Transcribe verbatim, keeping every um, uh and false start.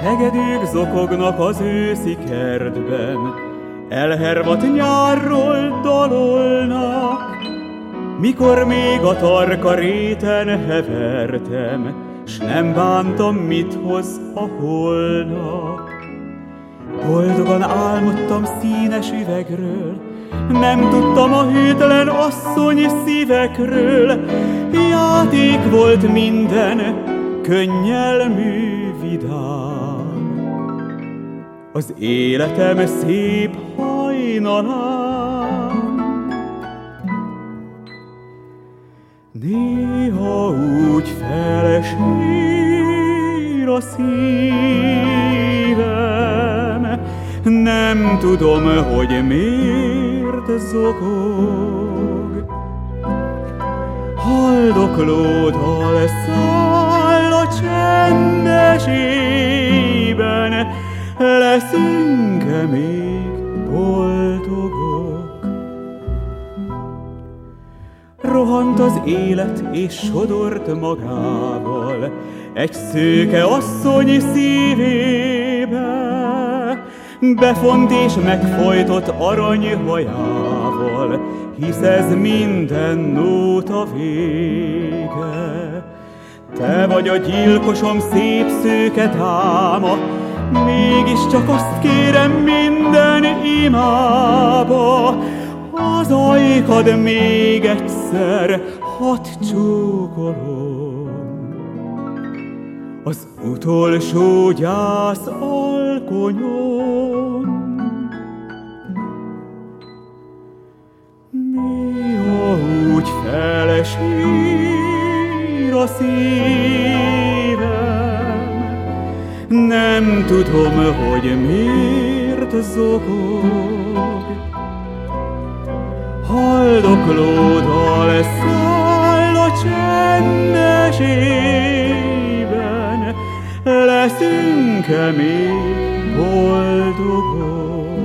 Hegedűk zokognak az őszi kertben, elhervadt nyárról dalolnak. Mikor még a tarka réten hevertem, s nem bántam, mit hoz a holnap. Boldogan álmodtam színes üvegről, nem tudtam a hűtlen asszony szívekről. Játék volt minden, könnyelmű, vidám, az életem szép hajnalán. Néha úgy felesír a szívem, nem tudom, hogy miért zokog. Haldoklódal száll a csendes ében, leszünk-e még boldogok? Rohant az élet és sodort magával egy szőke asszony szívébe, befont és megfojtott aranyhajával, hisz ez minden nóta vége. Te vagy a gyilkosom, szép szőke dáma, mégiscsak azt kérem minden imába, az ajkad még egyszer, hadd csókolom. Az utolsó gyász alkonyon. Néha úgy felesír a szívem, nem tudom, hogy miért zokog. Haldoklódal száll a csendes ében, leszünk-e még boldogok?